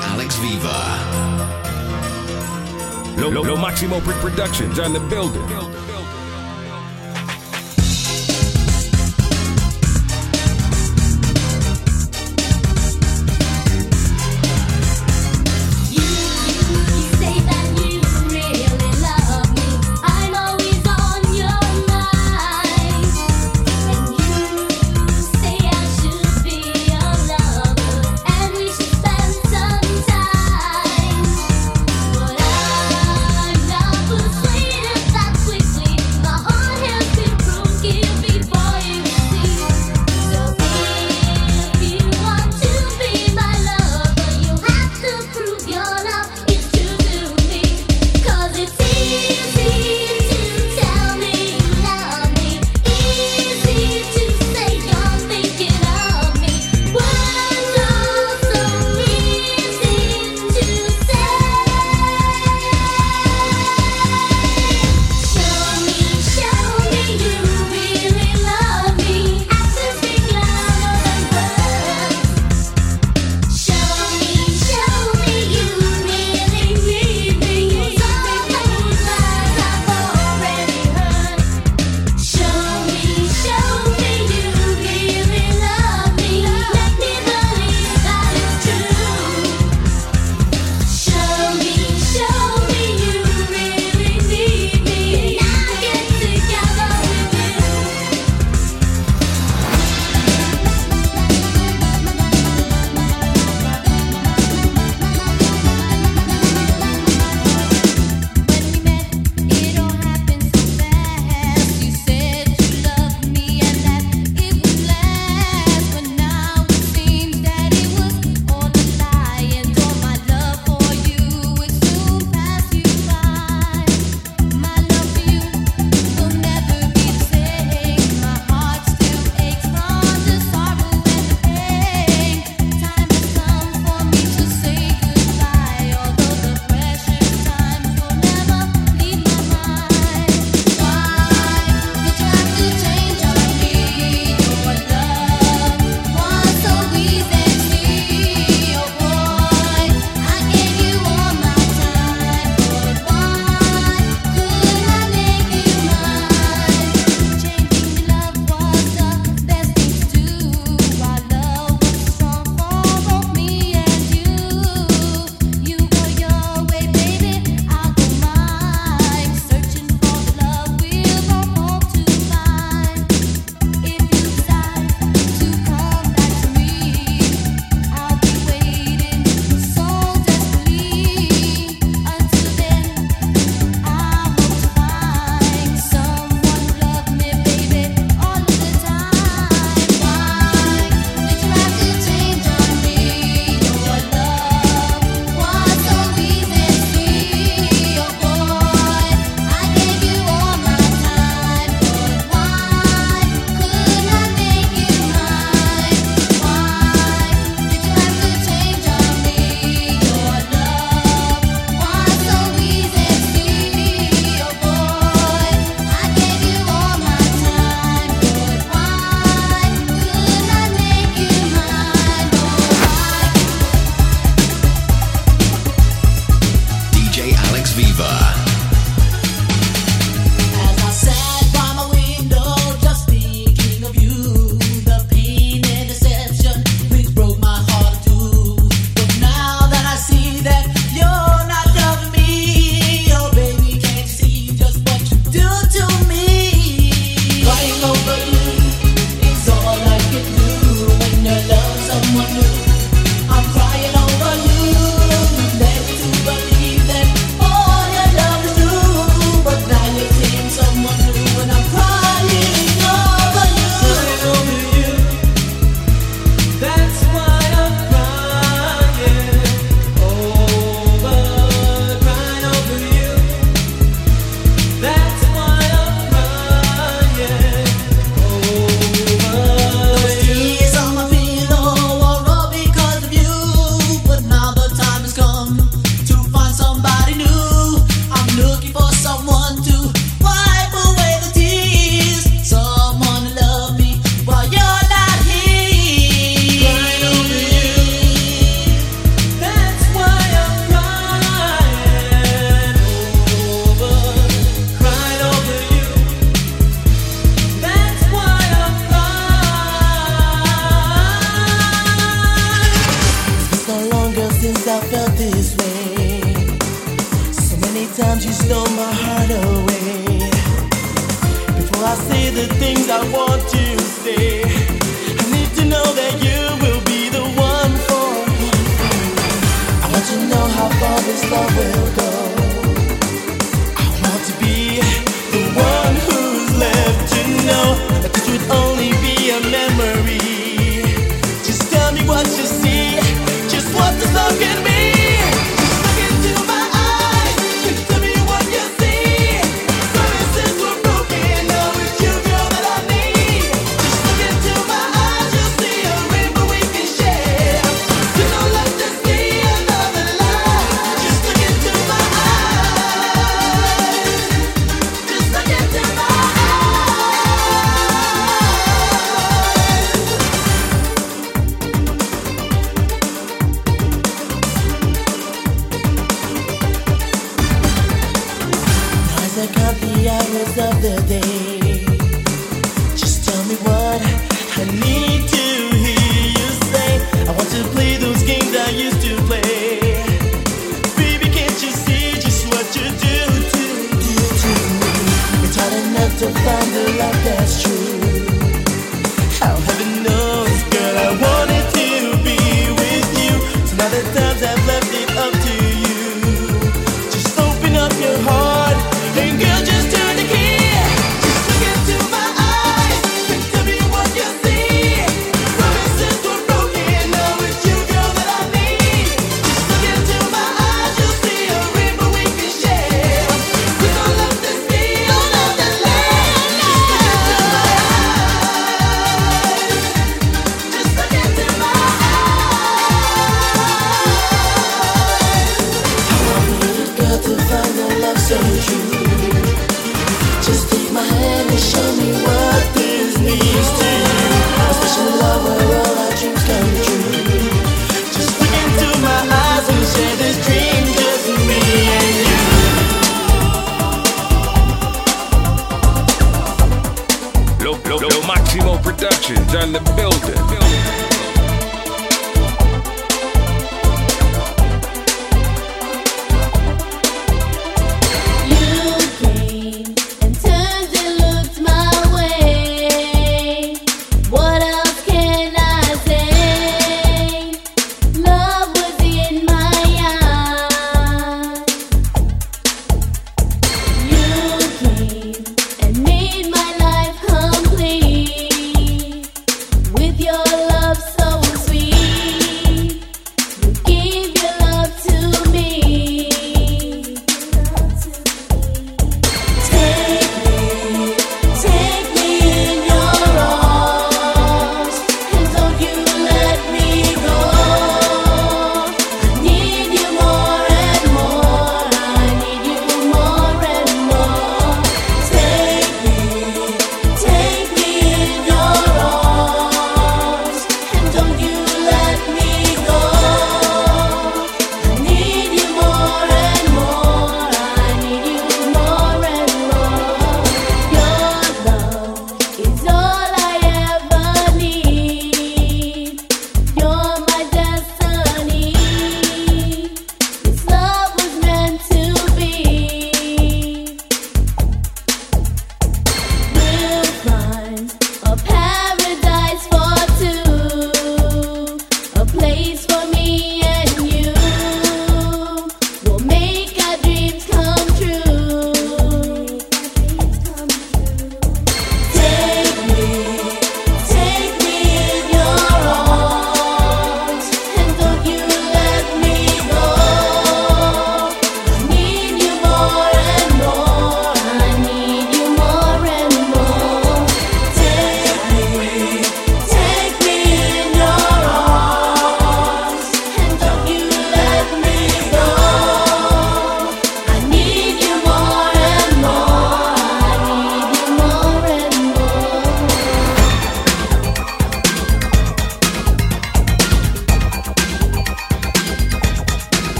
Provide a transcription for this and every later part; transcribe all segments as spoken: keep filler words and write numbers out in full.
Alex Viva. Lo, Lo, Lo Maximo Productions on the building. Quickly you stole my heart away. Before I say the things I want to say, I need to know that you will be the one for me. I want to know how far this love will go. I want to be the one who's left to know that this would only be a memory. Just tell me what you see, just what this love can be. Of the day, just tell me what I need to hear you say. I want to play those games I used to play. Baby, can't you see just what you do to, do to me? It's hard enough to find the love that's true. How heaven knows, girl, I wanted to be with you. So now the times I've left it up to you. Just open up your heart and girl, just turn the key. So true. Just take my hand and show me what this means to you. A special love where all our dreams come true. Just look into my eyes and share this dream, just me and you. Lo, lo, lo Maximo Productions on the building.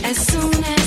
As soon as